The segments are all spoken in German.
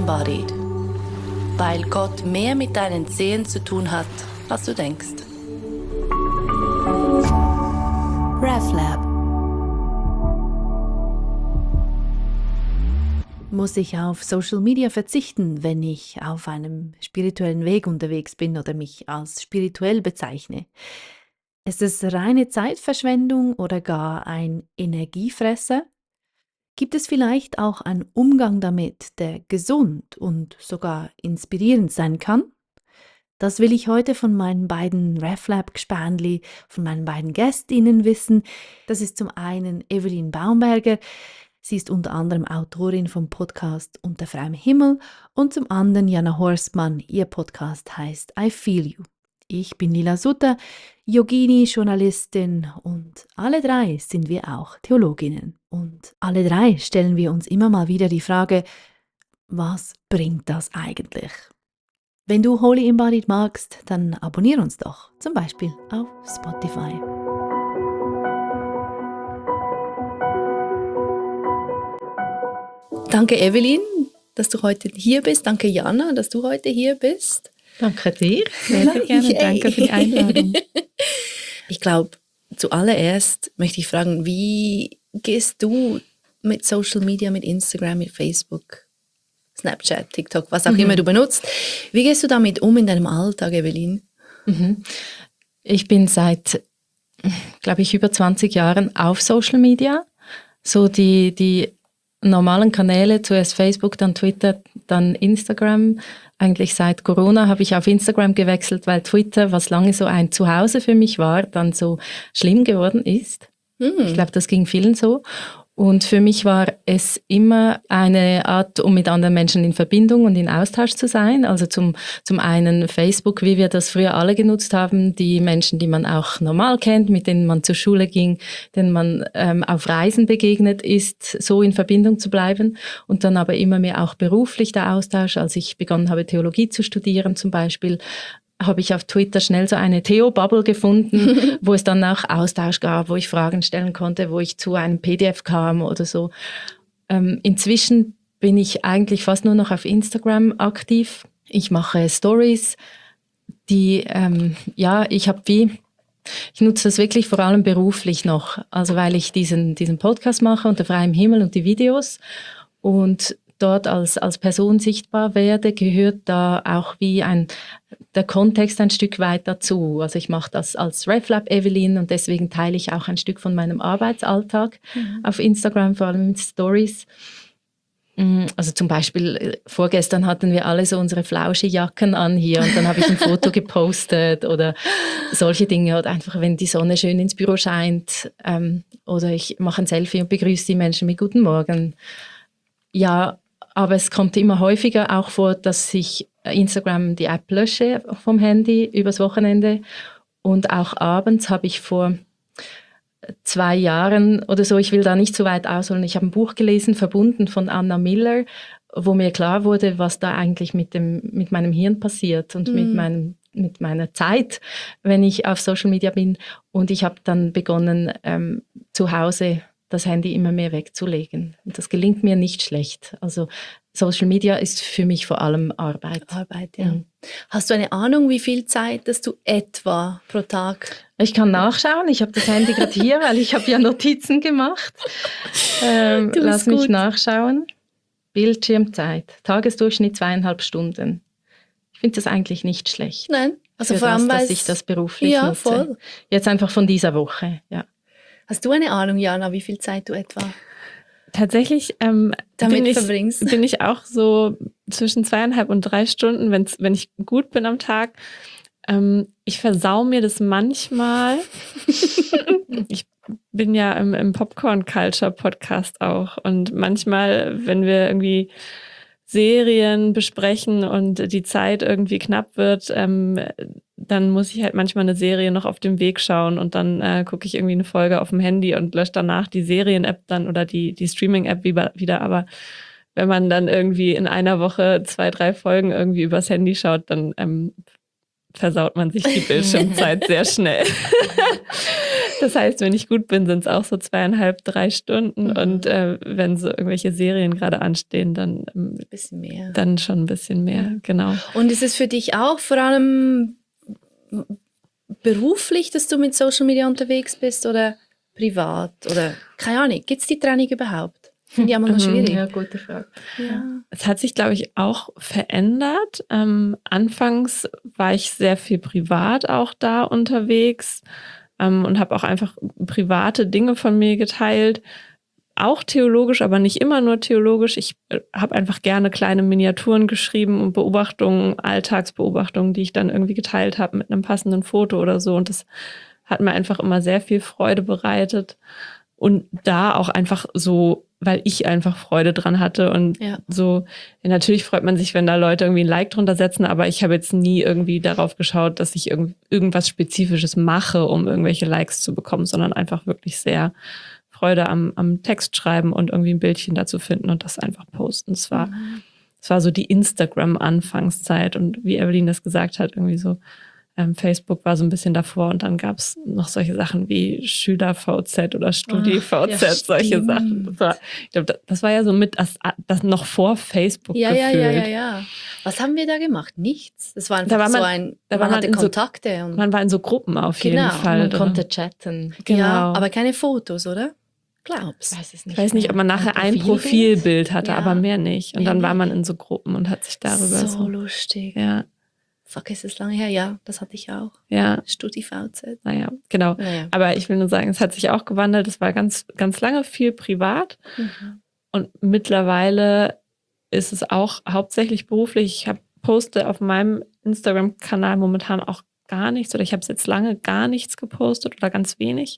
Embodied. Weil Gott mehr mit deinen Zehen zu tun hat, als du denkst. RefLab. Muss ich auf Social Media verzichten, wenn ich auf einem spirituellen Weg unterwegs bin oder mich als spirituell bezeichne? Ist es reine Zeitverschwendung oder gar ein Energiefresser? Gibt es vielleicht auch einen Umgang damit, der gesund und sogar inspirierend sein kann? Das will ich heute von meinen beiden RefLab-Gespänli, von meinen beiden GästInnen wissen. Das ist zum einen Evelyn Baumberger. Sie ist unter anderem Autorin vom Podcast Unter freiem Himmel und zum anderen Jana Horstmann. Ihr Podcast heißt I Feel You. Ich bin Lila Sutter, Yogini, Journalistin und alle drei sind wir auch Theologinnen. Und alle drei stellen wir uns immer mal wieder die Frage, was bringt das eigentlich? Wenn du Holy Embodied magst, dann abonniere uns doch, zum Beispiel auf Spotify. Danke Evelyn, dass du heute hier bist. Danke Jana, dass du heute hier bist. Danke dir, sehr gerne. Danke für die Einladung. Ich glaube, zuallererst möchte ich fragen, wie gehst du mit Social Media, mit Instagram, mit Facebook, Snapchat, TikTok, was auch immer du benutzt, wie gehst du damit um in deinem Alltag, Evelyn? Ich bin seit, glaube ich, über 20 Jahren auf Social Media. So die normalen Kanäle, zuerst Facebook, dann Twitter, dann Instagram. Eigentlich seit Corona habe ich auf Instagram gewechselt, weil Twitter, was lange so ein Zuhause für mich war, dann so schlimm geworden ist. Ich glaube, das ging vielen so. Und für mich war es immer eine Art, um mit anderen Menschen in Verbindung und in Austausch zu sein. Also zum einen Facebook, wie wir das früher alle genutzt haben, die Menschen, die man auch normal kennt, mit denen man zur Schule ging, denen man auf Reisen begegnet ist, so in Verbindung zu bleiben. Und dann aber immer mehr auch beruflich der Austausch. Als ich begonnen habe, Theologie zu studieren zum Beispiel, habe ich auf Twitter schnell so eine Theo-Bubble gefunden, wo es dann auch Austausch gab, wo ich Fragen stellen konnte, wo ich zu einem PDF kam oder so. Inzwischen bin ich eigentlich fast nur noch auf Instagram aktiv. Ich mache Stories, ich nutze das wirklich vor allem beruflich noch, also weil ich diesen Podcast mache unter freiem Himmel und die Videos und dort als Person sichtbar werde, gehört da auch wie der Kontext ein Stück weit dazu. Also ich mache das als RefLab Evelyn und deswegen teile ich auch ein Stück von meinem Arbeitsalltag auf Instagram, vor allem mit Stories. Also zum Beispiel vorgestern hatten wir alle so unsere Flauschi-Jacken an hier und dann habe ich ein Foto gepostet oder solche Dinge oder einfach, wenn die Sonne schön ins Büro scheint oder ich mache ein Selfie und begrüße die Menschen mit Guten Morgen. Ja, aber es kommt immer häufiger auch vor, dass ich Instagram die App lösche vom Handy übers Wochenende und auch abends habe ich vor 2 Jahren oder so, ich will da nicht zu weit ausholen, ich habe ein Buch gelesen, Verbunden von Anna Miller, wo mir klar wurde, was da eigentlich mit meinem Hirn passiert und mit meiner Zeit, wenn ich auf Social Media bin. Und ich habe dann begonnen, zu Hause das Handy immer mehr wegzulegen. Und das gelingt mir nicht schlecht. Also Social Media ist für mich vor allem Arbeit. Ja. Hast du eine Ahnung, wie viel Zeit dass du etwa pro Tag? Ich kann nachschauen. Ich habe das Handy gerade hier, weil ich habe ja Notizen gemacht. Lass mich nachschauen. Bildschirmzeit. Tagesdurchschnitt 2,5 Stunden. Ich finde das eigentlich nicht schlecht. Nein. Also für vor allem, dass ich das beruflich nutze. Voll. Jetzt einfach von dieser Woche, ja. Hast du eine Ahnung, Jana, wie viel Zeit du etwa tatsächlich bin ich auch so zwischen 2,5 und 3 Stunden, wenn ich gut bin am Tag. Ich versau mir das manchmal. Ich bin ja im Popcorn-Culture-Podcast auch und manchmal, wenn wir irgendwie Serien besprechen und die Zeit irgendwie knapp wird, dann muss ich halt manchmal eine Serie noch auf dem Weg schauen und dann gucke ich irgendwie eine Folge auf dem Handy und lösche danach die Serien-App dann oder die Streaming-App wieder. Aber wenn man dann irgendwie in einer Woche 2, 3 Folgen irgendwie übers Handy schaut, dann versaut man sich die Bildschirmzeit sehr schnell. Das heißt, wenn ich gut bin, sind es auch so 2,5, 3 Stunden. Und wenn so irgendwelche Serien gerade anstehen, dann ein bisschen mehr. Dann schon ein bisschen mehr, genau. Und ist es für dich auch vor allem beruflich, dass du mit Social Media unterwegs bist oder privat? Oder keine Ahnung, gibt es die Trennung überhaupt? Finde ich immer noch schwierig. Ja, gute Frage. Ja. Es hat sich, glaube ich, auch verändert. Anfangs war ich sehr viel privat auch da unterwegs und habe auch einfach private Dinge von mir geteilt. Auch theologisch, aber nicht immer nur theologisch. Ich habe einfach gerne kleine Miniaturen geschrieben und Beobachtungen, Alltagsbeobachtungen, die ich dann irgendwie geteilt habe mit einem passenden Foto oder so. Und das hat mir einfach immer sehr viel Freude bereitet. Und da auch einfach so, weil ich einfach Freude dran hatte und so, ja, natürlich freut man sich, wenn da Leute irgendwie ein Like drunter setzen, aber ich habe jetzt nie irgendwie darauf geschaut, dass ich irgendwas Spezifisches mache, um irgendwelche Likes zu bekommen, sondern einfach wirklich sehr Freude am Text schreiben und irgendwie ein Bildchen dazu finden und das einfach posten. Es war so die Instagram-Anfangszeit und wie Evelyn das gesagt hat, irgendwie so, Facebook war so ein bisschen davor und dann gab es noch solche Sachen wie Schüler-VZ oder Studi-VZ, solche Sachen. Ich glaube, das war ja so mit das noch vor Facebook gefühlt. Ja. Was haben wir da gemacht? Nichts. Das war einfach man hatte Kontakte. Man war in so Gruppen auf jeden Fall. Man konnte chatten. Genau. Ja, aber keine Fotos, oder? Glaubst. Ich weiß nicht, ob man nachher ein Profilbild hatte, aber mehr nicht. Und dann war man in so Gruppen und hat sich darüber so lustig. Ja. Fuck, ist es lange her? Ja, das hatte ich auch. Ja. StudiVZ. Naja, genau. Aber ich will nur sagen, es hat sich auch gewandelt. Es war ganz, ganz lange viel privat. Und mittlerweile ist es auch hauptsächlich beruflich. Ich poste auf meinem Instagram-Kanal momentan auch gar nichts. Oder ich habe es jetzt lange gar nichts gepostet oder ganz wenig.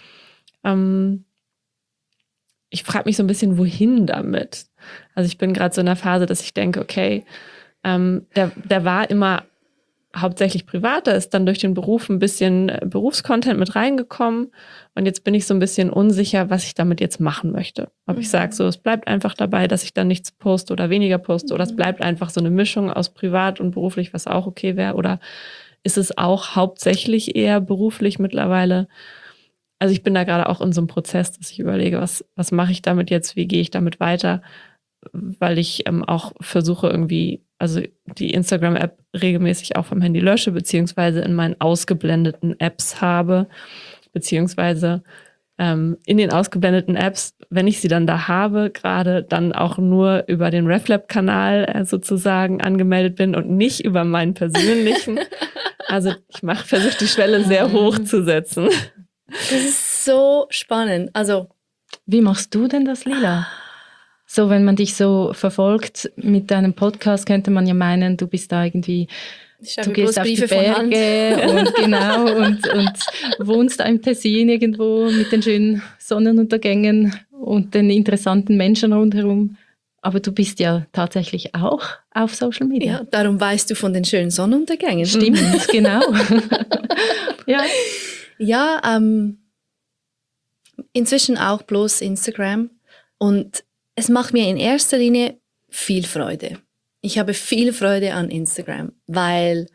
Ich frage mich so ein bisschen, wohin damit? Also ich bin gerade so in der Phase, dass ich denke, okay, der war immer hauptsächlich privat, da ist dann durch den Beruf ein bisschen Berufscontent mit reingekommen und jetzt bin ich so ein bisschen unsicher, was ich damit jetzt machen möchte. Ob ich sage, so, es bleibt einfach dabei, dass ich dann nichts poste oder weniger poste oder es bleibt einfach so eine Mischung aus privat und beruflich, was auch okay wäre, oder ist es auch hauptsächlich eher beruflich mittlerweile? Also ich bin da gerade auch in so einem Prozess, dass ich überlege, was mache ich damit jetzt, wie gehe ich damit weiter, weil ich auch versuche irgendwie, also die Instagram-App regelmäßig auch vom Handy lösche, beziehungsweise in meinen ausgeblendeten Apps habe, beziehungsweise in den ausgeblendeten Apps, wenn ich sie dann da habe, gerade dann auch nur über den RefLab-Kanal sozusagen angemeldet bin und nicht über meinen persönlichen. Also ich versuche die Schwelle sehr hoch zu setzen. Das ist so spannend. Also, wie machst du denn das, Lila? So, wenn man dich so verfolgt mit deinem Podcast, könnte man ja meinen, du bist da irgendwie, du gehst auf die Berge und genau und wohnst da im Tessin irgendwo mit den schönen Sonnenuntergängen und den interessanten Menschen rundherum. Aber du bist ja tatsächlich auch auf Social Media. Ja, darum weißt du von den schönen Sonnenuntergängen. Stimmt, genau. Ja, inzwischen auch bloß Instagram und es macht mir in erster Linie viel Freude. Ich habe viel Freude an Instagram, weil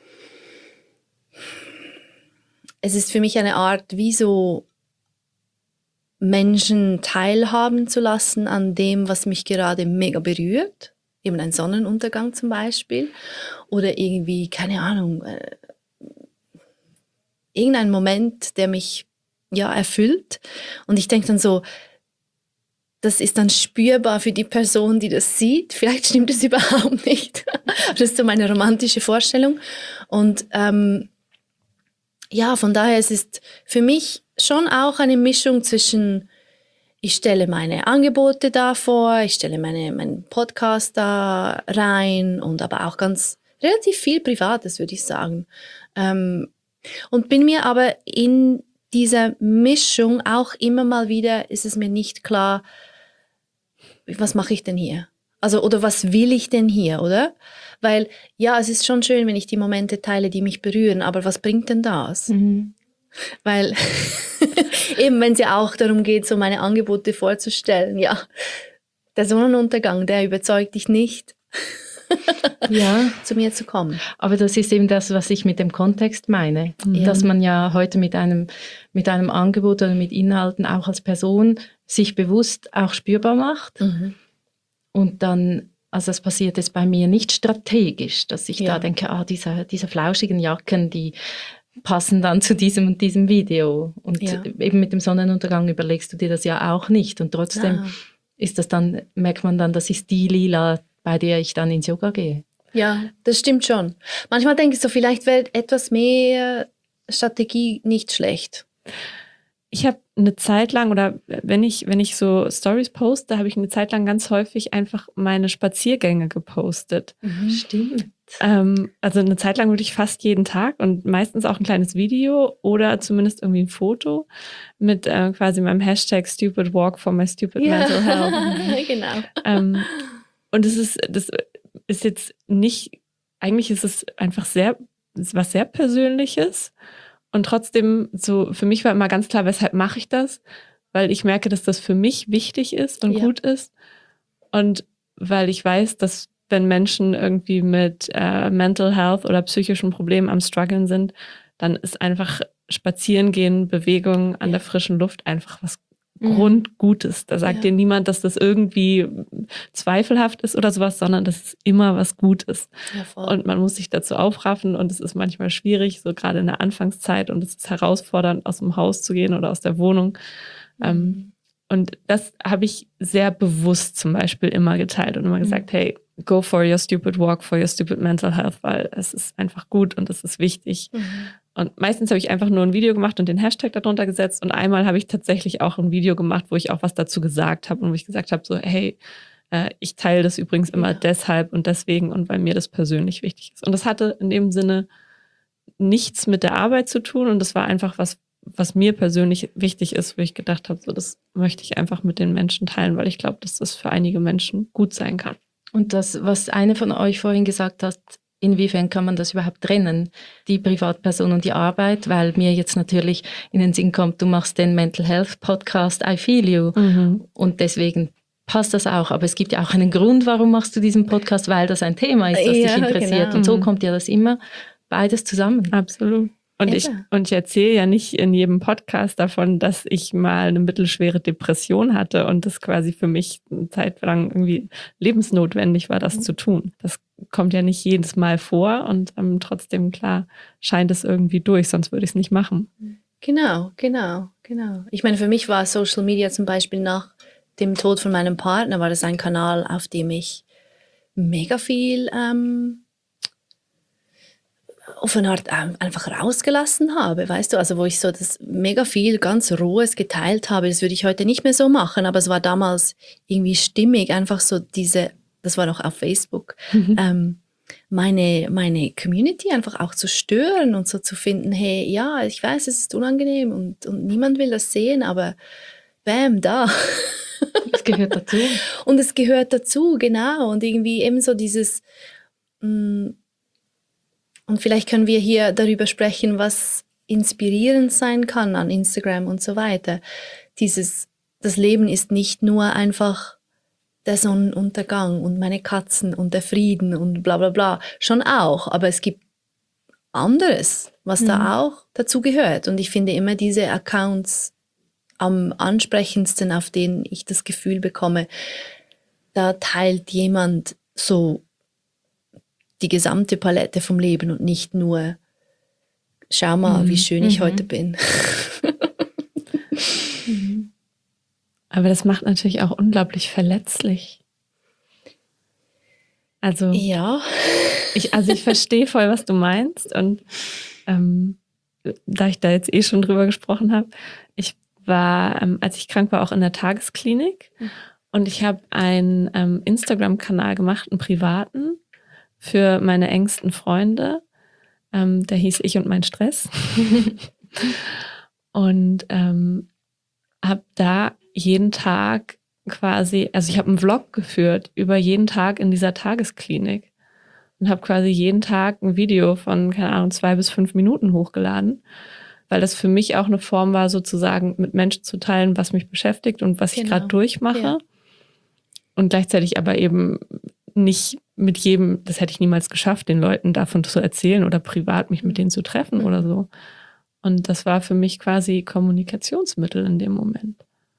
es ist für mich eine Art, wie so Menschen teilhaben zu lassen an dem, was mich gerade mega berührt. Eben ein Sonnenuntergang zum Beispiel. Oder irgendwie, keine Ahnung, irgendein Moment, der mich erfüllt. Und ich denke dann so, das ist dann spürbar für die Person, die das sieht. Vielleicht stimmt es überhaupt nicht. Das ist so meine romantische Vorstellung. Und von daher es ist für mich schon auch eine Mischung zwischen, ich stelle meine Angebote da vor, ich stelle meinen Podcast da rein und aber auch ganz relativ viel Privates, würde ich sagen. Und bin mir aber in dieser Mischung auch immer mal wieder, ist es mir nicht klar, was mache ich denn hier? Also, oder was will ich denn hier, oder? Weil, ja, es ist schon schön, wenn ich die Momente teile, die mich berühren, aber was bringt denn das? Weil, eben wenn es ja auch darum geht, so meine Angebote vorzustellen, ja, der Sonnenuntergang, der überzeugt dich nicht. zu mir zu kommen. Aber das ist eben das, was ich mit dem Kontext meine. Dass man ja heute mit einem Angebot oder mit Inhalten auch als Person sich bewusst auch spürbar macht. Und dann, also es passiert jetzt bei mir nicht strategisch, dass ich da denke, diese flauschigen Jacken, die passen dann zu diesem und diesem Video. Und eben mit dem Sonnenuntergang überlegst du dir das ja auch nicht. Und trotzdem ist das dann, merkt man dann, das ist die Lila, bei der ich dann ins Yoga gehe. Ja, das stimmt schon. Manchmal denke ich so, vielleicht wäre etwas mehr Strategie nicht schlecht. Ich habe eine Zeit lang, oder wenn ich so Stories poste, habe ich eine Zeit lang ganz häufig einfach meine Spaziergänge gepostet. Stimmt. Also eine Zeit lang wirklich fast jeden Tag und meistens auch ein kleines Video oder zumindest irgendwie ein Foto mit quasi meinem Hashtag Stupid Walk for my stupid mental health. Genau. Und das ist jetzt nicht, eigentlich ist es einfach was sehr Persönliches. Und trotzdem, so für mich war immer ganz klar, weshalb mache ich das? Weil ich merke, dass das für mich wichtig ist und gut ist. Und weil ich weiß, dass wenn Menschen irgendwie mit Mental Health oder psychischen Problemen am Struggeln sind, dann ist einfach Spazierengehen, Bewegung an der frischen Luft einfach was Grundgutes. Da sagt dir niemand, dass das irgendwie zweifelhaft ist oder sowas, sondern das ist immer was Gutes. Ja, und man muss sich dazu aufraffen und es ist manchmal schwierig, so gerade in der Anfangszeit, und es ist herausfordernd, aus dem Haus zu gehen oder aus der Wohnung. Und das habe ich sehr bewusst zum Beispiel immer geteilt und immer gesagt, hey, go for your stupid walk for your stupid mental health, weil es ist einfach gut und es ist wichtig. Und meistens habe ich einfach nur ein Video gemacht und den Hashtag darunter gesetzt. Und einmal habe ich tatsächlich auch ein Video gemacht, wo ich auch was dazu gesagt habe und wo ich gesagt habe, so, hey, ich teile das übrigens immer deshalb und deswegen und weil mir das persönlich wichtig ist. Und das hatte in dem Sinne nichts mit der Arbeit zu tun und das war einfach was mir persönlich wichtig ist, wo ich gedacht habe, so, das möchte ich einfach mit den Menschen teilen, weil ich glaube, dass das für einige Menschen gut sein kann. Und das, was eine von euch vorhin gesagt hat, inwiefern kann man das überhaupt trennen, die Privatperson und die Arbeit, weil mir jetzt natürlich in den Sinn kommt, du machst den Mental Health Podcast I Feel You und deswegen passt das auch, aber es gibt ja auch einen Grund, warum machst du diesen Podcast, weil das ein Thema ist, das dich interessiert und so kommt ja das immer beides zusammen. Absolut. Und ich erzähle ja nicht in jedem Podcast davon, dass ich mal eine mittelschwere Depression hatte und das quasi für mich eine Zeit lang irgendwie lebensnotwendig war, das zu tun. Das kommt ja nicht jedes Mal vor und trotzdem, klar, scheint es irgendwie durch, sonst würde ich es nicht machen. Genau. Ich meine, für mich war Social Media zum Beispiel nach dem Tod von meinem Partner, war das ein Kanal, auf dem ich mega viel auf eine Art einfach rausgelassen habe, weißt du, also wo ich so das mega viel ganz Rohes geteilt habe, das würde ich heute nicht mehr so machen, aber es war damals irgendwie stimmig, einfach so das war noch auf Facebook, meine Community einfach auch zu stören und so zu finden, hey, ja, ich weiß, es ist unangenehm und niemand will das sehen, aber bam, da. Es gehört dazu. Und es gehört dazu, genau, und irgendwie eben so dieses und vielleicht können wir hier darüber sprechen, was inspirierend sein kann an Instagram und so weiter. Das Leben ist nicht nur einfach der Sonnenuntergang und meine Katzen und der Frieden und bla bla bla. Schon auch, aber es gibt anderes, was da auch dazu gehört. Und ich finde immer diese Accounts am ansprechendsten, auf denen ich das Gefühl bekomme, da teilt jemand so die gesamte Palette vom Leben und nicht nur, schau mal, wie schön ich heute bin. Aber das macht natürlich auch unglaublich verletzlich. Also, ja. Ich verstehe voll, was du meinst. Und da ich da jetzt schon drüber gesprochen habe, ich war, als ich krank war, auch in der Tagesklinik. Und ich habe einen Instagram-Kanal gemacht, einen privaten, für meine engsten Freunde. Der hieß Ich und mein Stress. Und habe da jeden Tag quasi, also ich habe einen Vlog geführt über jeden Tag in dieser Tagesklinik und habe quasi jeden Tag ein Video von, keine Ahnung, 2 bis 5 Minuten hochgeladen, weil das für mich auch eine Form war, sozusagen mit Menschen zu teilen, was mich beschäftigt und was ich gerade durchmache. Ja. Und gleichzeitig aber eben nicht mit jedem, das hätte ich niemals geschafft, den Leuten davon zu erzählen oder privat mich mit denen zu treffen oder so. Und das war für mich quasi Kommunikationsmittel in dem Moment.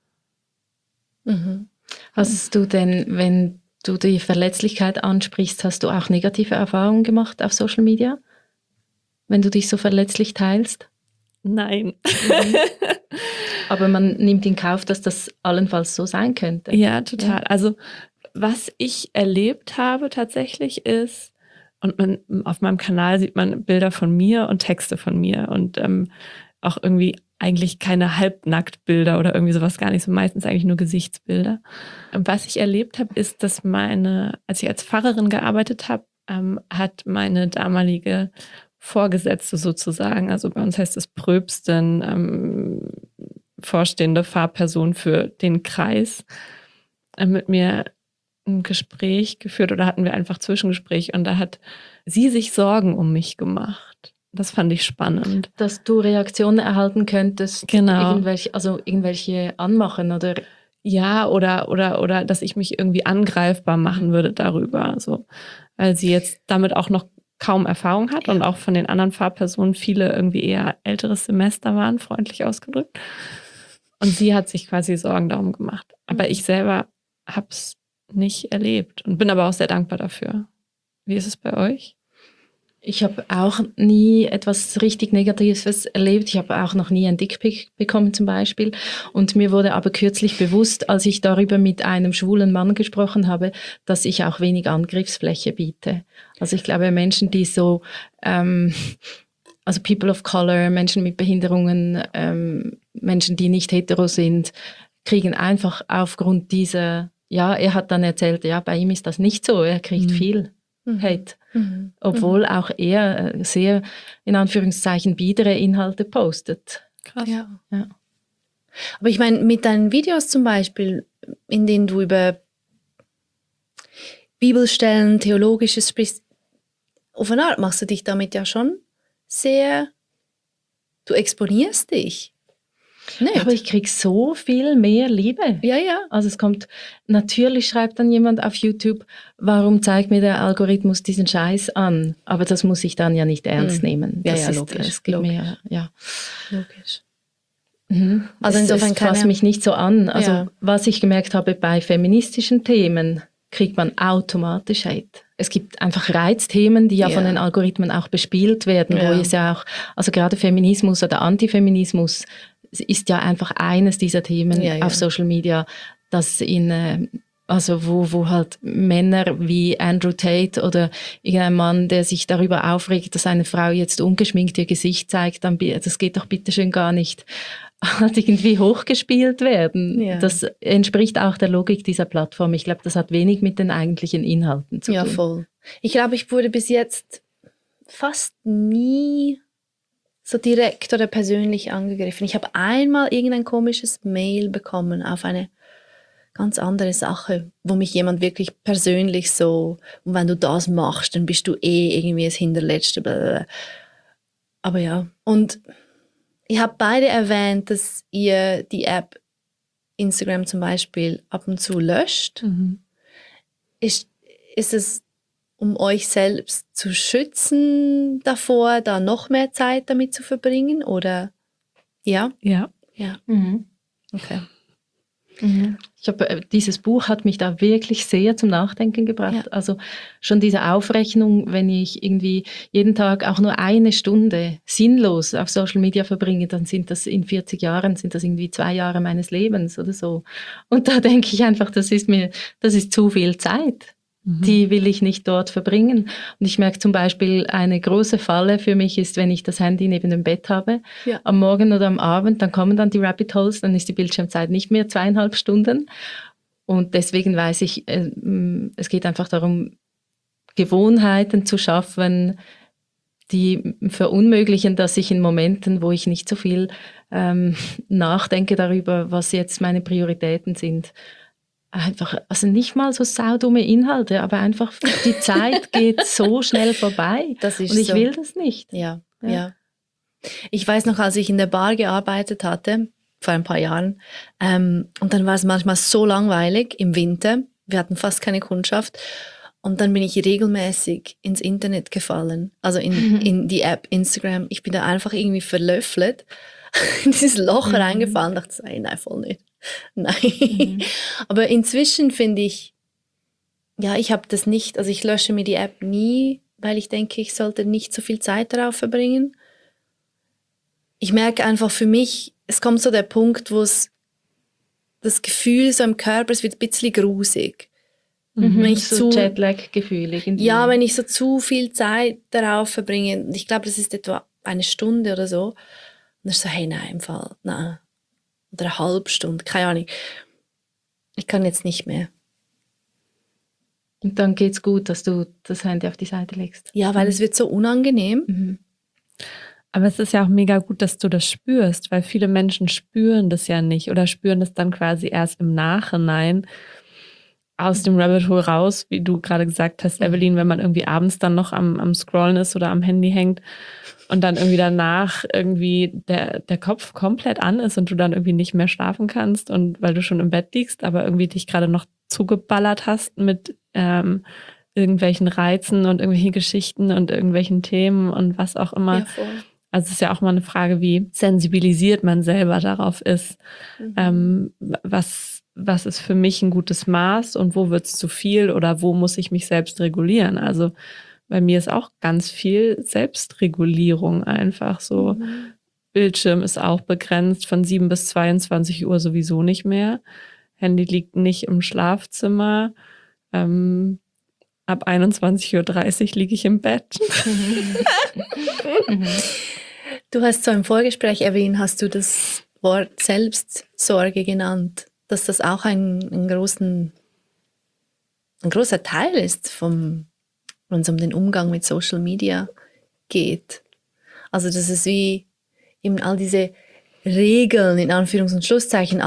Mhm. Hast du denn, wenn du die Verletzlichkeit ansprichst, hast du auch negative Erfahrungen gemacht auf Social Media? Wenn du dich so verletzlich teilst? Nein. Mhm. Aber man nimmt in Kauf, dass das allenfalls so sein könnte. Ja, total. Ja. Also was ich erlebt habe tatsächlich ist, und auf meinem Kanal sieht man Bilder von mir und Texte von mir und auch irgendwie eigentlich keine Halbnacktbilder oder irgendwie sowas gar nicht, so meistens eigentlich nur Gesichtsbilder. Und was ich erlebt habe, ist, dass als ich als Pfarrerin gearbeitet habe, hat meine damalige Vorgesetzte sozusagen, also bei uns heißt es Pröbstin, vorstehende Fahrperson für den Kreis, mit mir ein Gespräch geführt oder hatten wir einfach Zwischengespräch und da hat sie sich Sorgen um mich gemacht. Das fand ich spannend. Dass du Reaktionen erhalten könntest, genau. irgendwelche anmachen oder... Ja, oder dass ich mich irgendwie angreifbar machen würde darüber, so, weil sie jetzt damit auch noch kaum Erfahrung hat und auch von den anderen Fahrpersonen viele irgendwie eher älteres Semester waren, freundlich ausgedrückt. Und sie hat sich quasi Sorgen darum gemacht. Aber ich selber habe es nicht erlebt und bin aber auch sehr dankbar dafür. Wie ist es bei euch? Ich habe auch nie etwas richtig Negatives erlebt. Ich habe auch noch nie ein Dickpic bekommen zum Beispiel. Und mir wurde aber kürzlich bewusst, als ich darüber mit einem schwulen Mann gesprochen habe, dass ich auch wenig Angriffsfläche biete. Also ich glaube, Menschen, die so, also People of Color, Menschen mit Behinderungen, Menschen, die nicht hetero sind, kriegen einfach aufgrund dieser, ja, er hat dann erzählt, ja, bei ihm ist das nicht so, er kriegt viel Hate. Obwohl auch er sehr, in Anführungszeichen, biedere Inhalte postet. Krass. Ja. Aber ich meine, mit deinen Videos zum Beispiel, in denen du über Bibelstellen, Theologisches sprichst, auf eine Art machst du dich damit ja schon sehr, du exponierst dich. Nicht. Aber ich kriege so viel mehr Liebe. Ja, ja. Also es kommt, natürlich schreibt dann jemand auf YouTube, warum zeigt mir der Algorithmus diesen Scheiß an? Aber das muss ich dann ja nicht ernst nehmen. Ja, das ja, ist, logisch. Es gibt mir, ja. Logisch. Also insofern es fasst mich nicht so an. Also was ich gemerkt habe, bei feministischen Themen kriegt man automatisch Hate. Es gibt einfach Reizthemen, die ja von den Algorithmen auch bespielt werden, wo es ja auch, also gerade Feminismus oder Antifeminismus ist ja einfach eines dieser Themen auf Social Media, das also wo halt Männer wie Andrew Tate oder irgendein Mann, der sich darüber aufregt, dass eine Frau jetzt ungeschminkt ihr Gesicht zeigt, dann, das geht doch bitteschön gar nicht, halt irgendwie hochgespielt werden. Ja. Das entspricht auch der Logik dieser Plattform. Ich glaube, das hat wenig mit den eigentlichen Inhalten zu tun. Ja, voll. Ich glaube, ich wurde bis jetzt fast nie so direkt oder persönlich angegriffen. Ich habe einmal irgendein komisches Mail bekommen auf eine ganz andere Sache, wo mich jemand wirklich persönlich so, und wenn du das machst, dann bist du irgendwie das Hinterletzte. Blablabla. Aber ja, und ich habe beide erwähnt, dass ihr die App Instagram zum Beispiel ab und zu löscht. Ist es, um euch selbst zu schützen davor, da noch mehr Zeit damit zu verbringen? Oder ja? Ja. Okay. Dieses Buch hat mich da wirklich sehr zum Nachdenken gebracht. Ja. Also schon diese Aufrechnung, wenn ich irgendwie jeden Tag auch nur eine Stunde sinnlos auf Social Media verbringe, dann sind das in 40 Jahren, sind das irgendwie 2 Jahre meines Lebens oder so. Und da denke ich einfach, das ist zu viel Zeit. Die will ich nicht dort verbringen. Und ich merke zum Beispiel, eine große Falle für mich ist, wenn ich das Handy neben dem Bett habe, am Morgen oder am Abend, dann kommen dann die Rabbit Holes, dann ist die Bildschirmzeit nicht mehr 2,5 Stunden. Und deswegen weiß ich, es geht einfach darum, Gewohnheiten zu schaffen, die verunmöglichen, dass ich in Momenten, wo ich nicht so viel nachdenke darüber, was jetzt meine Prioritäten sind, einfach, also nicht mal so saudumme Inhalte, aber einfach die Zeit geht so schnell vorbei. Das ist und ich so. will das nicht. Ja. Ich weiß noch, als ich in der Bar gearbeitet hatte, vor ein paar Jahren, und dann war es manchmal so langweilig im Winter, wir hatten fast keine Kundschaft, Und dann bin ich regelmäßig ins Internet gefallen, also in die App Instagram. Ich bin da einfach irgendwie verlöffelt, in dieses Loch reingefallen, dachte, nein, voll nicht. Nein. Aber inzwischen finde ich, ja, ich habe das nicht, also ich lösche mir die App nie, weil ich denke, ich sollte nicht so viel Zeit darauf verbringen. Ich merke einfach für mich, es kommt so der Punkt, wo es das Gefühl so im Körper, es wird ein bisschen grusig. Wenn ich so Jetlag-Gefühl irgendwie. Ja, wenn ich so zu viel Zeit darauf verbringe, ich glaube, das ist etwa eine Stunde oder so, und dann ist so, hey, nein, im Fall, nein. Oder eine halbe Stunde, keine Ahnung. Ich kann jetzt nicht mehr. Und dann geht's gut, dass du das Handy auf die Seite legst. Ja, weil es wird so unangenehm. Aber es ist ja auch mega gut, dass du das spürst, weil viele Menschen spüren das ja nicht oder spüren das dann quasi erst im Nachhinein aus dem Rabbit Hole raus, wie du gerade gesagt hast, Evelyn, wenn man irgendwie abends dann noch am Scrollen ist oder am Handy hängt und dann irgendwie danach irgendwie der Kopf komplett an ist und du dann irgendwie nicht mehr schlafen kannst und weil du schon im Bett liegst, aber irgendwie dich gerade noch zugeballert hast mit irgendwelchen Reizen und irgendwelchen Geschichten und irgendwelchen Themen und was auch immer. Ja, voll. Also es ist ja auch mal eine Frage, wie sensibilisiert man selber darauf ist. Was ist für mich ein gutes Maß und wo wird es zu viel oder wo muss ich mich selbst regulieren? Also bei mir ist auch ganz viel Selbstregulierung einfach so. Bildschirm ist auch begrenzt, von 7 bis 22 Uhr sowieso nicht mehr. Handy liegt nicht im Schlafzimmer. Ab 21:30 Uhr liege ich im Bett. Du hast so im Vorgespräch erwähnt, hast du das Wort Selbstsorge genannt, dass das auch ein großer Teil ist, wenn es um den Umgang mit Social Media geht. Also das ist wie eben all diese Regeln, in Anführungs- und Schlusszeichen,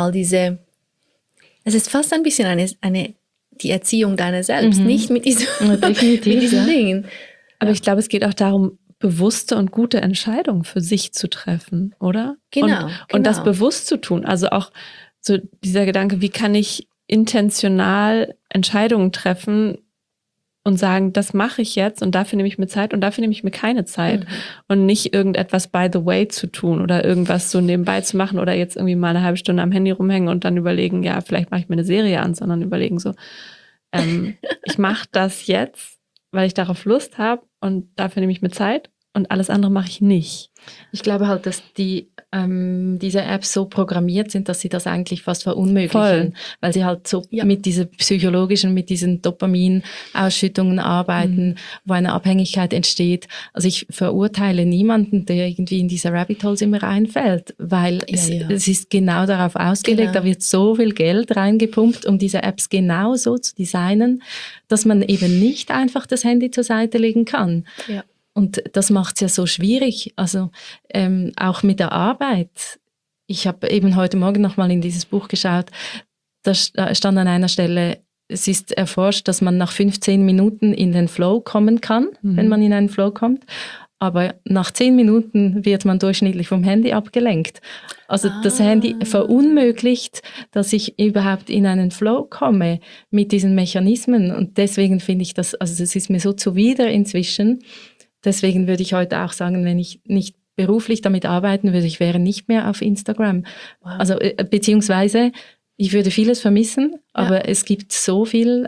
es ist fast ein bisschen die Erziehung deiner selbst, nicht mit diesen Dingen. Aber ich glaube, es geht auch darum, bewusste und gute Entscheidungen für sich zu treffen, oder? Genau. Und das bewusst zu tun. Also auch so dieser Gedanke, wie kann ich intentional Entscheidungen treffen und sagen, das mache ich jetzt und dafür nehme ich mir Zeit und dafür nehme ich mir keine Zeit und nicht irgendetwas by the way zu tun oder irgendwas so nebenbei zu machen oder jetzt irgendwie mal eine halbe Stunde am Handy rumhängen und dann überlegen, ja, vielleicht mache ich mir eine Serie an, sondern überlegen so, ich mache das jetzt, weil ich darauf Lust habe und dafür nehme ich mir Zeit und alles andere mache ich nicht. Ich glaube halt, dass diese Apps so programmiert sind, dass sie das eigentlich fast verunmöglichen, weil sie halt so mit dieser psychologischen, mit diesen Dopaminausschüttungen arbeiten, wo eine Abhängigkeit entsteht. Also ich verurteile niemanden, der irgendwie in diese Rabbit Holes immer reinfällt, weil es ist genau darauf ausgelegt, da wird so viel Geld reingepumpt, um diese Apps genau so zu designen, dass man eben nicht einfach das Handy zur Seite legen kann. Ja. Und das macht es ja so schwierig, also auch mit der Arbeit. Ich habe eben heute Morgen nochmal in dieses Buch geschaut, da stand an einer Stelle, es ist erforscht, dass man nach 15 Minuten in den Flow kommen kann, wenn man in einen Flow kommt. Aber nach 10 Minuten wird man durchschnittlich vom Handy abgelenkt. Also das Handy verunmöglicht, dass ich überhaupt in einen Flow komme mit diesen Mechanismen. Und deswegen finde ich das, also das ist mir so zuwider inzwischen. Deswegen würde ich heute auch sagen, wenn ich nicht beruflich damit arbeiten würde, ich wäre nicht mehr auf Instagram. Wow. Also beziehungsweise ich würde vieles vermissen, aber es gibt so viel,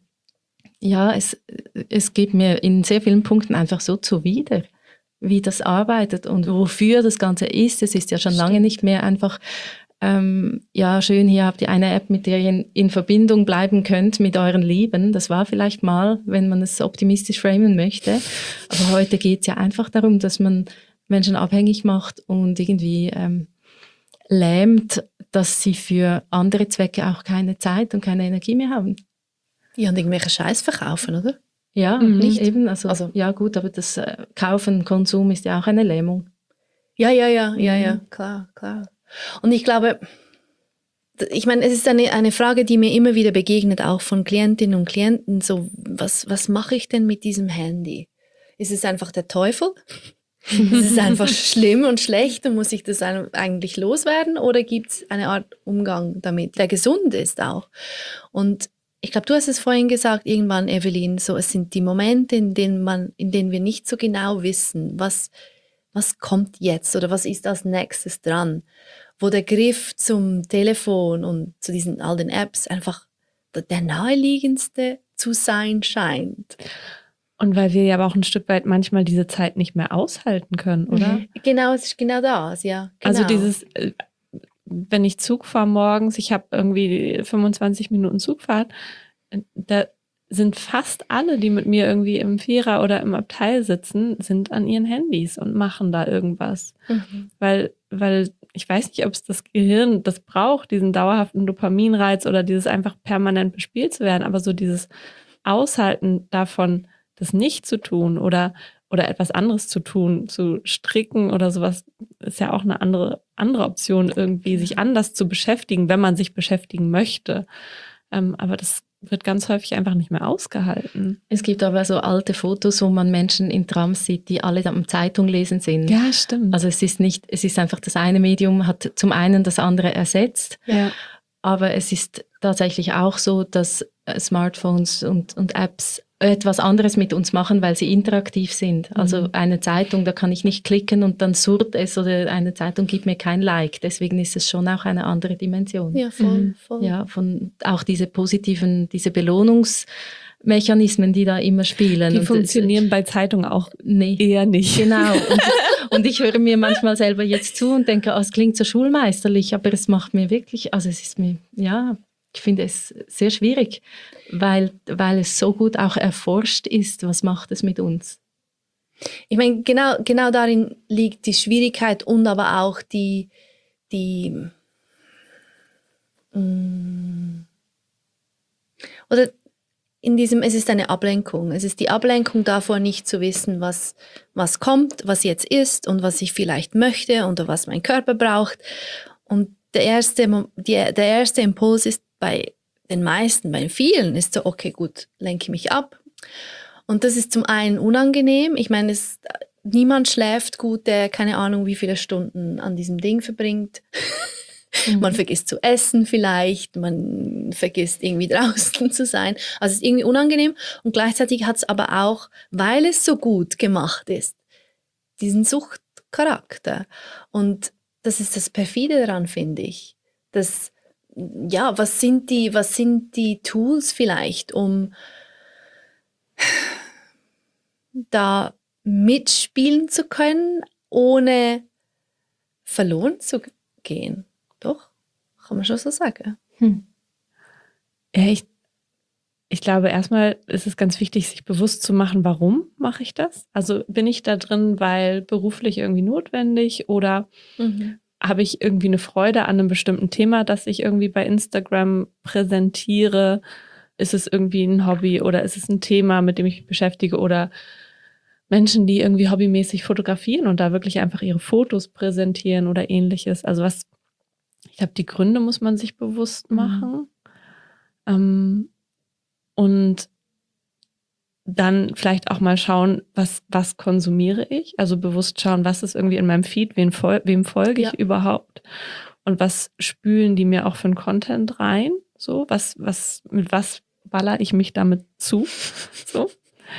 es geht mir in sehr vielen Punkten einfach so zuwider, wie das arbeitet und wofür das Ganze ist. Es ist ja schon lange nicht mehr einfach, schön, hier habt ihr eine App, mit der ihr in Verbindung bleiben könnt mit euren Lieben. Das war vielleicht mal, wenn man es optimistisch framen möchte. Aber heute geht es ja einfach darum, dass man Menschen abhängig macht und irgendwie lähmt, dass sie für andere Zwecke auch keine Zeit und keine Energie mehr haben. Ja, und irgendwelche Scheiß verkaufen, oder? Ja, nicht eben. Also ja gut, aber das Kaufen, Konsum ist ja auch eine Lähmung. Ja, klar. Und ich glaube, ich meine, es ist eine Frage, die mir immer wieder begegnet, auch von Klientinnen und Klienten, so, was mache ich denn mit diesem Handy? Ist es einfach der Teufel? Ist es einfach schlimm und schlecht und muss ich das eigentlich loswerden? Oder gibt es eine Art Umgang damit, der gesund ist auch? Und ich glaube, du hast es vorhin gesagt, irgendwann, Evelyn, so, es sind die Momente, in denen wir nicht so genau wissen, was kommt jetzt oder was ist als nächstes dran, wo der Griff zum Telefon und zu all den Apps einfach der naheliegendste zu sein scheint. Und weil wir ja aber auch ein Stück weit manchmal diese Zeit nicht mehr aushalten können, oder? Genau, es ist genau das, ja. Genau. Also dieses, wenn ich Zug fahre morgens, ich habe irgendwie 25 Minuten Zugfahrt, da sind fast alle, die mit mir irgendwie im Vierer oder im Abteil sitzen, sind an ihren Handys und machen da irgendwas. Weil ich weiß nicht, ob es das Gehirn das braucht, diesen dauerhaften Dopaminreiz oder dieses einfach permanent bespielt zu werden, aber so dieses Aushalten davon, das nicht zu tun oder etwas anderes zu tun, zu stricken oder sowas, ist ja auch eine andere Option, irgendwie sich anders zu beschäftigen, wenn man sich beschäftigen möchte. Aber das wird ganz häufig einfach nicht mehr ausgehalten. Es gibt aber so alte Fotos, wo man Menschen in Trams sieht, die alle am Zeitung lesen sind. Ja, stimmt. Also es ist einfach das eine Medium hat zum einen das andere ersetzt. Ja. Aber es ist tatsächlich auch so, dass Smartphones und Apps etwas anderes mit uns machen, weil sie interaktiv sind. Also eine Zeitung, da kann ich nicht klicken und dann surrt es, oder eine Zeitung gibt mir kein Like. Deswegen ist es schon auch eine andere Dimension. Ja, voll. Ja, auch diese Belohnungsmechanismen, die da immer spielen. Die funktionieren bei Zeitungen auch eher nicht. Genau. Und ich höre mir manchmal selber jetzt zu und denke, es klingt so schulmeisterlich, aber es macht mir wirklich, also es ist mir, ich finde es sehr schwierig, weil es so gut auch erforscht ist, was macht es mit uns. Ich meine, genau darin liegt die Schwierigkeit und aber auch oder es ist eine Ablenkung. Es ist die Ablenkung davor, nicht zu wissen, was kommt, was jetzt ist und was ich vielleicht möchte oder was mein Körper braucht. Und der erste Impuls ist bei den meisten, bei vielen, ist so, okay, gut, lenke mich ab. Und das ist zum einen unangenehm. Ich meine, niemand schläft gut, der keine Ahnung, wie viele Stunden an diesem Ding verbringt. Man vergisst zu essen vielleicht, man vergisst irgendwie draußen zu sein. Also es ist irgendwie unangenehm und gleichzeitig hat es aber auch, weil es so gut gemacht ist, diesen Suchtcharakter. Und das ist das Perfide daran, finde ich. Was sind die Tools vielleicht, um da mitspielen zu können, ohne verloren zu gehen? Doch, kann man schon so sagen. Ja, ich glaube, erstmal ist es ganz wichtig, sich bewusst zu machen, warum mache ich das? Also bin ich da drin, weil beruflich irgendwie notwendig oder habe ich irgendwie eine Freude an einem bestimmten Thema, das ich irgendwie bei Instagram präsentiere? Ist es irgendwie ein Hobby oder ist es ein Thema, mit dem ich mich beschäftige oder Menschen, die irgendwie hobbymäßig fotografieren und da wirklich einfach ihre Fotos präsentieren oder ähnliches? Also ich glaube, die Gründe muss man sich bewusst machen. Und dann vielleicht auch mal schauen, was konsumiere ich? Also bewusst schauen, was ist irgendwie in meinem Feed, wem folge ich überhaupt? Und was spülen die mir auch für einen Content rein? So, mit was baller ich mich damit zu? So.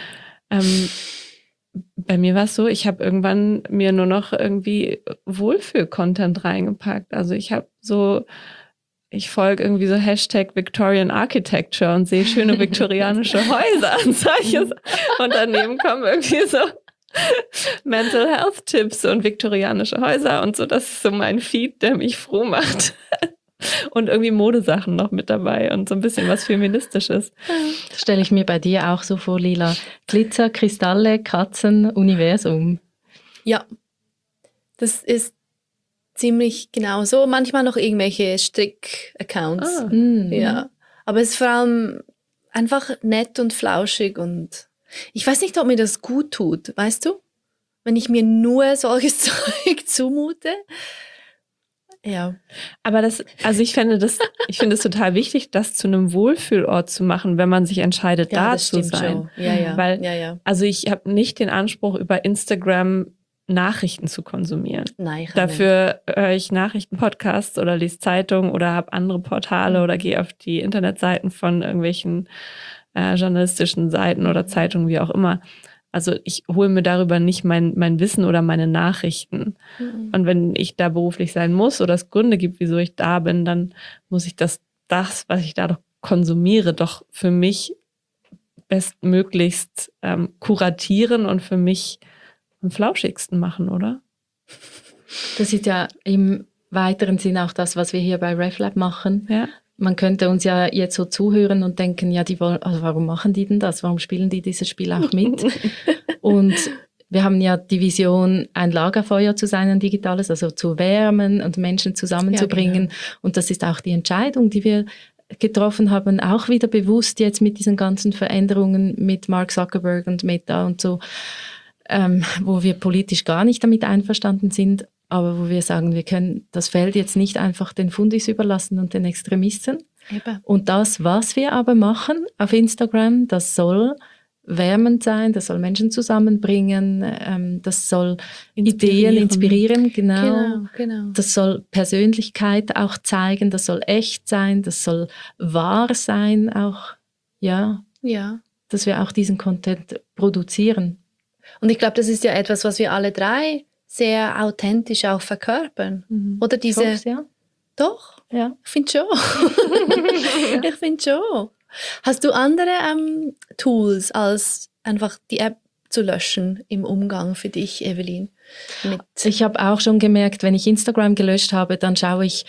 Bei mir war es so, ich habe irgendwann mir nur noch irgendwie Wohlfühl-Content reingepackt. Also ich folge irgendwie so Hashtag Victorian Architecture und sehe schöne viktorianische Häuser und solches. Und daneben kommen irgendwie so Mental Health Tipps und viktorianische Häuser und so. Das ist so mein Feed, der mich froh macht. Und irgendwie Modesachen noch mit dabei und so ein bisschen was Feministisches. Das stelle ich mir bei dir auch so vor, Lila. Glitzer, Kristalle, Katzen, Universum. Ja, das ist ziemlich genau so. Manchmal noch irgendwelche Strick-Accounts. Ja. Aber es ist vor allem einfach nett und flauschig und ich weiß nicht, ob mir das gut tut, weißt du? Wenn ich mir nur solches Zeug zumute. Ja. Aber ich finde es total wichtig, das zu einem Wohlfühlort zu machen, wenn man sich entscheidet, da zu sein. Schon. Ja. Weil, also ich habe nicht den Anspruch, über Instagram Nachrichten zu konsumieren. Nein, ich Dafür höre ich Nachrichtenpodcasts oder lese Zeitungen oder habe andere Portale oder gehe auf die Internetseiten von irgendwelchen journalistischen Seiten oder Zeitungen, wie auch immer. Also ich hole mir darüber nicht mein Wissen oder meine Nachrichten. Und wenn ich da beruflich sein muss oder es Gründe gibt, wieso ich da bin, dann muss ich das, was ich da doch konsumiere, doch für mich bestmöglichst kuratieren und für mich am flauschigsten machen, oder? Das ist ja im weiteren Sinn auch das, was wir hier bei RefLab machen. Ja. Man könnte uns ja jetzt so zuhören und denken, ja, also warum machen die denn das? Warum spielen die dieses Spiel auch mit? Und wir haben ja die Vision, ein Lagerfeuer zu sein, ein digitales, also zu wärmen und Menschen zusammenzubringen. Ja, genau. Und das ist auch die Entscheidung, die wir getroffen haben, auch wieder bewusst jetzt mit diesen ganzen Veränderungen mit Mark Zuckerberg und Meta und so, wo wir politisch gar nicht damit einverstanden sind, aber wo wir sagen, wir können das Feld jetzt nicht einfach den Fundis überlassen und den Extremisten. Eben. Und das, was wir aber machen auf Instagram, das soll wärmend sein, das soll Menschen zusammenbringen, das soll Ideen inspirieren, genau. Das soll Persönlichkeit auch zeigen, das soll echt sein, das soll wahr sein auch, ja. Dass wir auch diesen Content produzieren. Und ich glaube, das ist ja etwas, was wir alle drei sehr authentisch auch verkörpern. Oder diese... Schubs, ja. Doch, ja. Ich finde schon. Ich finde schon. Hast du andere Tools, als einfach die App zu löschen im Umgang für dich, Evelyn? Ich habe auch schon gemerkt, wenn ich Instagram gelöscht habe, dann schaue ich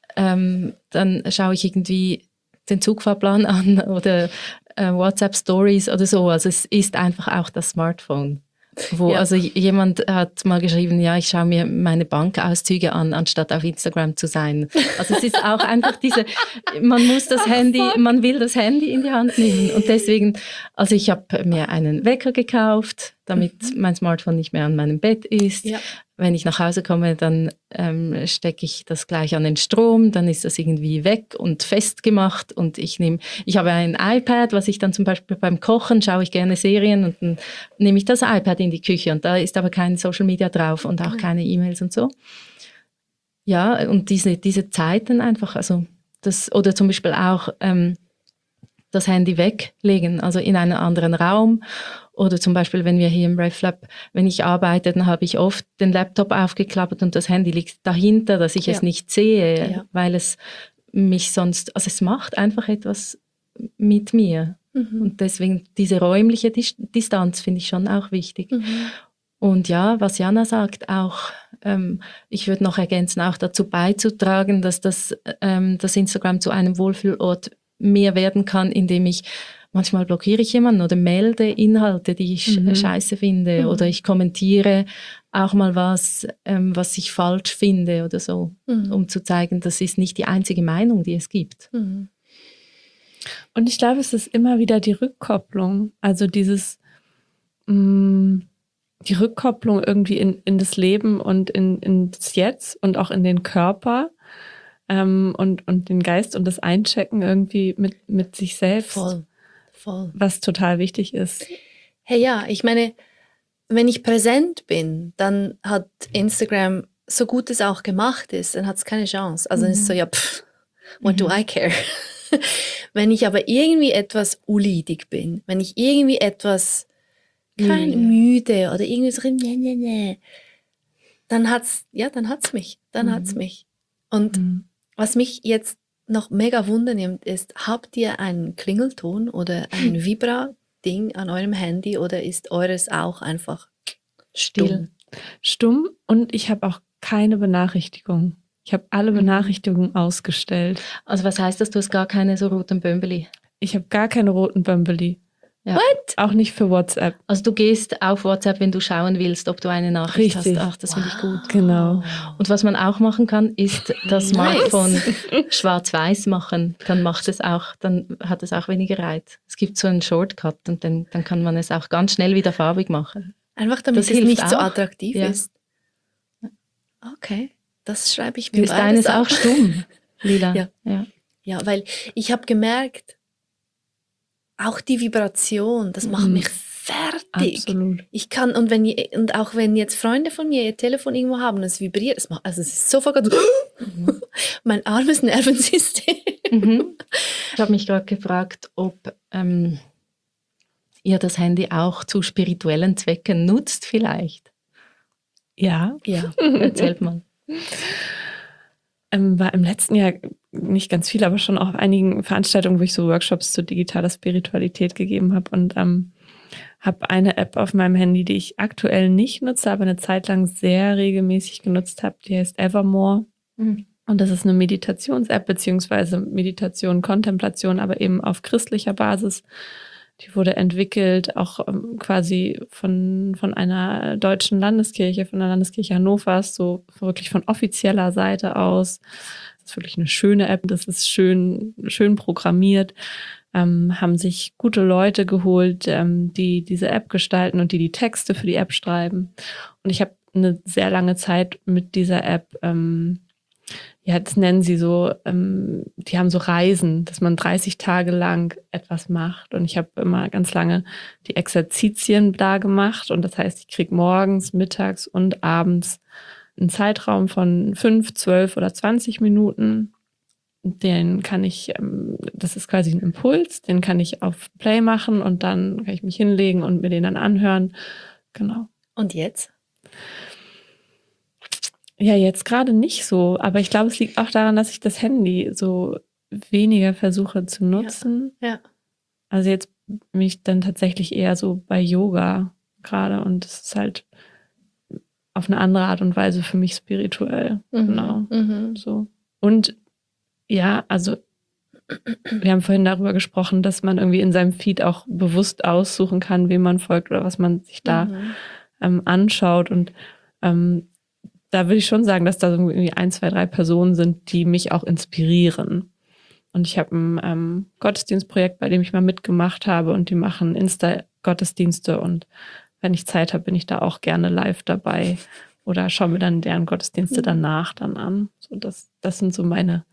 irgendwie den Zugfahrplan an oder WhatsApp Stories oder so. Also es ist einfach auch das Smartphone. Also jemand hat mal geschrieben, ja, ich schaue mir meine Bankauszüge an, anstatt auf Instagram zu sein. Also es ist auch einfach man muss das man will das Handy in die Hand nehmen. Und deswegen, also ich habe mir einen Wecker gekauft, damit mein Smartphone nicht mehr an meinem Bett ist. Ja. Wenn ich nach Hause komme, dann stecke ich das gleich an den Strom, dann ist das irgendwie weg und festgemacht und ich habe ein iPad, was ich dann zum Beispiel beim Kochen, schaue ich gerne Serien und dann nehme ich das iPad in die Küche und da ist aber kein Social Media drauf und auch keine E-Mails und so. Ja, und diese Zeiten einfach, also oder zum Beispiel auch das Handy weglegen, also in einen anderen Raum. Oder zum Beispiel, wenn wir hier im RefLab, wenn ich arbeite, dann habe ich oft den Laptop aufgeklappt und das Handy liegt dahinter, dass ich es nicht sehe, weil es mich sonst, also es macht einfach etwas mit mir. Und deswegen diese räumliche Distanz finde ich schon auch wichtig. Und ja, was Jana sagt, auch, ich würde noch ergänzen, auch dazu beizutragen, dass das Instagram zu einem Wohlfühlort mehr werden kann, indem ich manchmal blockiere ich jemanden oder melde Inhalte, die ich scheiße finde oder ich kommentiere auch mal was ich falsch finde oder so, um zu zeigen, das ist nicht die einzige Meinung, die es gibt. Und ich glaube, es ist immer wieder die Rückkopplung, also die Rückkopplung irgendwie in das Leben und in das Jetzt und auch in den Körper. Und den Geist und das Einchecken irgendwie mit sich selbst. Voll. Was total wichtig ist. Hey, ja, ich meine, wenn ich präsent bin, dann hat Instagram, so gut es auch gemacht ist, dann hat es keine Chance. Also ist so, ja, what do I care? Wenn ich aber irgendwie etwas ulidig bin, wenn ich irgendwie etwas müde oder irgendwie so, dann hat's mich. Und was mich jetzt noch mega Wunder nimmt, ist, habt ihr einen Klingelton oder ein Vibra-Ding an eurem Handy oder ist eures auch einfach stumm? Stumm und ich habe auch keine Benachrichtigung. Ich habe alle Benachrichtigungen ausgestellt. Also was heißt das, du hast gar keine so roten Bömbeli? Ich habe gar keine roten Bömbeli. Ja. What? Auch nicht für WhatsApp. Also du gehst auf WhatsApp, wenn du schauen willst, ob du eine Nachricht hast. Ach, das finde ich gut. Genau. Und was man auch machen kann, ist das Smartphone schwarz-weiß machen. Dann hat es auch weniger Reiz. Es gibt so einen Shortcut und dann kann man es auch ganz schnell wieder farbig machen. Einfach damit es nicht so attraktiv ist. Okay, das schreibe ich mir Ist deines auch stumm, Lila? Ja, weil ich habe gemerkt, auch die Vibration, das macht mich fertig. Absolut. Ich kann, und auch wenn jetzt Freunde von mir ihr Telefon irgendwo haben und es vibriert, es ist sofort so, mein armes Nervensystem. Ich habe mich gerade gefragt, ob ihr das Handy auch zu spirituellen Zwecken nutzt vielleicht. Ja. Erzählt mal. War im letzten Jahr nicht ganz viel, aber schon auf einigen Veranstaltungen, wo ich so Workshops zu digitaler Spiritualität gegeben habe und habe eine App auf meinem Handy, die ich aktuell nicht nutze, aber eine Zeit lang sehr regelmäßig genutzt habe, die heißt Evermore. Und das ist eine Meditations-App, beziehungsweise Meditation, Kontemplation, aber eben auf christlicher Basis. Die wurde entwickelt, auch quasi von einer deutschen Landeskirche, von der Landeskirche Hannovers, so wirklich von offizieller Seite aus. Das ist wirklich eine schöne App, das ist schön programmiert. Haben sich gute Leute geholt, die diese App gestalten und die Texte für die App schreiben. Und ich habe eine sehr lange Zeit mit dieser App das nennen sie so, die haben so Reisen, dass man 30 Tage lang etwas macht. Und ich habe immer ganz lange die Exerzitien da gemacht. Und das heißt, ich kriege morgens, mittags und abends einen Zeitraum von 5, 12 oder 20 Minuten. Den kann ich, das ist quasi ein Impuls, den kann ich auf Play machen und dann kann ich mich hinlegen und mir den dann anhören. Genau. Und jetzt? Ja, jetzt gerade nicht so, aber ich glaube, es liegt auch daran, dass ich das Handy so weniger versuche zu nutzen. Ja. Also jetzt bin ich dann tatsächlich eher so bei Yoga gerade und das ist halt auf eine andere Art und Weise für mich spirituell. Genau. So. Und ja, also wir haben vorhin darüber gesprochen, dass man irgendwie in seinem Feed auch bewusst aussuchen kann, wem man folgt oder was man sich da anschaut und da würde ich schon sagen, dass da so irgendwie 1, 2, 3 Personen sind, die mich auch inspirieren. Und ich habe ein Gottesdienstprojekt, bei dem ich mal mitgemacht habe und die machen Insta-Gottesdienste und wenn ich Zeit habe, bin ich da auch gerne live dabei oder schaue mir dann deren Gottesdienste danach dann an. So, das sind so mein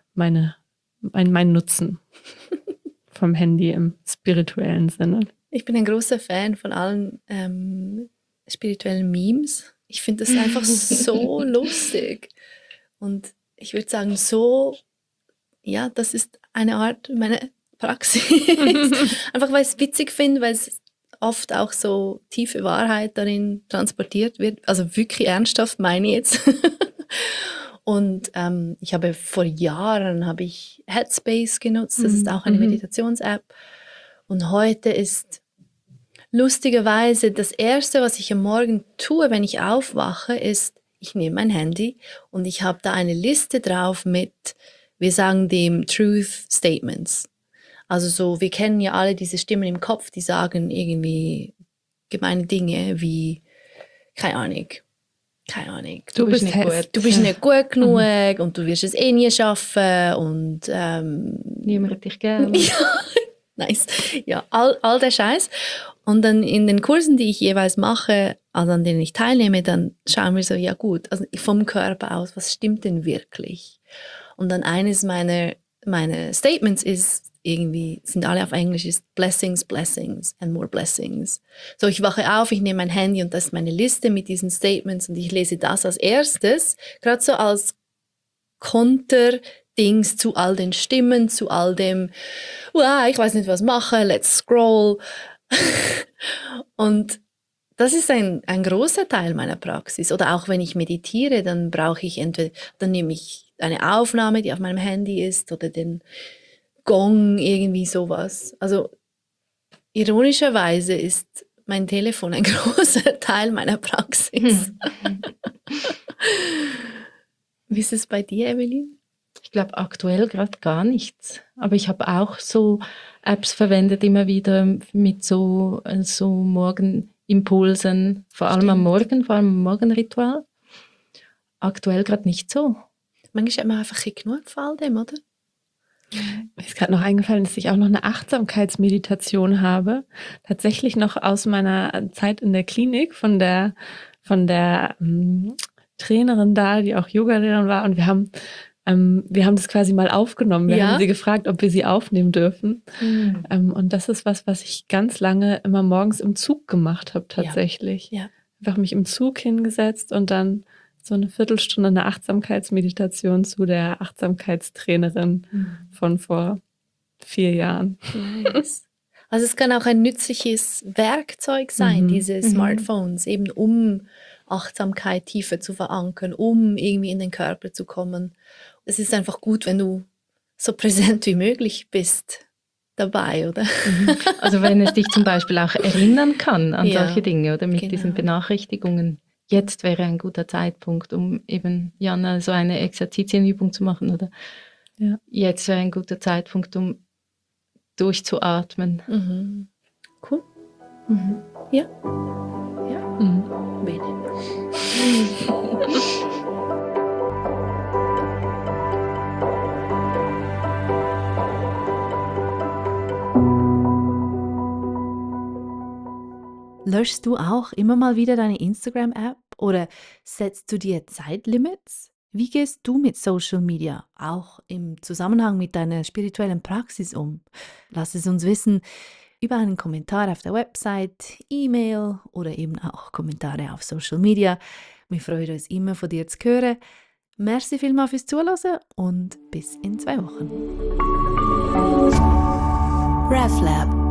Nutzen vom Handy im spirituellen Sinne. Ich bin ein großer Fan von allen spirituellen Memes. Ich finde das einfach so lustig. Und ich würde sagen, das ist eine Art meiner Praxis. Einfach weil ich es witzig finde, weil es oft auch so tiefe Wahrheit darin transportiert wird. Also wirklich ernsthaft meine ich jetzt. Und ich habe vor Jahren Headspace genutzt. Das ist auch eine Meditations-App. Und heute ist lustigerweise, das Erste, was ich am Morgen tue, wenn ich aufwache, ist, ich nehme mein Handy und ich habe da eine Liste drauf mit, wir sagen dem Truth Statements. Also so, wir kennen ja alle diese Stimmen im Kopf, die sagen irgendwie gemeine Dinge wie, keine Ahnung, du bist nicht gut. Du bist nicht gut genug und du wirst es eh nie schaffen und niemand hat dich gerne. Nice. Ja, all der Scheiß. Und dann in den Kursen, die ich jeweils mache, also an denen ich teilnehme, dann schauen wir so, ja gut, also vom Körper aus, was stimmt denn wirklich? Und dann eines meiner Statements sind alle auf Englisch, ist Blessings, Blessings and more Blessings. So, ich wache auf, ich nehme mein Handy und das ist meine Liste mit diesen Statements und ich lese das als erstes, gerade so als Konterdings zu all den Stimmen, zu all dem, ich weiß nicht, was machen, let's scroll. Und das ist ein großer Teil meiner Praxis. Oder auch wenn ich meditiere, dann nehme ich eine Aufnahme, die auf meinem Handy ist, oder den Gong, irgendwie sowas. Also ironischerweise ist mein Telefon ein großer Teil meiner Praxis. Wie ist es bei dir, Evelyn? Ich glaube aktuell gerade gar nichts. Aber ich habe auch so Apps verwendet, immer wieder mit so Morgenimpulsen, vor allem am Morgenritual. Aktuell gerade nicht so. Manchmal hat man einfach genug von all dem, oder? Mir ist gerade noch eingefallen, dass ich auch noch eine Achtsamkeitsmeditation habe. Tatsächlich noch aus meiner Zeit in der Klinik von der Trainerin da, die auch Yogalehrerin war. Und wir haben wir haben das quasi mal aufgenommen. Wir haben sie gefragt, ob wir sie aufnehmen dürfen. Und das ist was ich ganz lange immer morgens im Zug gemacht habe tatsächlich. Ja. Einfach mich im Zug hingesetzt und dann so eine Viertelstunde eine Achtsamkeitsmeditation zu der Achtsamkeitstrainerin von vor 4 Jahren. Nice. Also es kann auch ein nützliches Werkzeug sein, diese Smartphones, eben um Achtsamkeit tiefer zu verankern, um irgendwie in den Körper zu kommen. Es ist einfach gut, wenn du so präsent wie möglich bist dabei, oder? Also wenn es dich zum Beispiel auch erinnern kann an solche Dinge oder mit diesen Benachrichtigungen. Jetzt wäre ein guter Zeitpunkt, um eben, Jana, so eine Exerzitienübung zu machen, oder? Ja. Jetzt wäre ein guter Zeitpunkt, um durchzuatmen. Cool. Ja. Bene. Löschst du auch immer mal wieder deine Instagram-App oder setzt du dir Zeitlimits? Wie gehst du mit Social Media, auch im Zusammenhang mit deiner spirituellen Praxis um? Lass es uns wissen über einen Kommentar auf der Website, E-Mail oder eben auch Kommentare auf Social Media. Wir freuen uns immer, von dir zu hören. Merci vielmals fürs Zuhören und bis in 2 Wochen. RefLab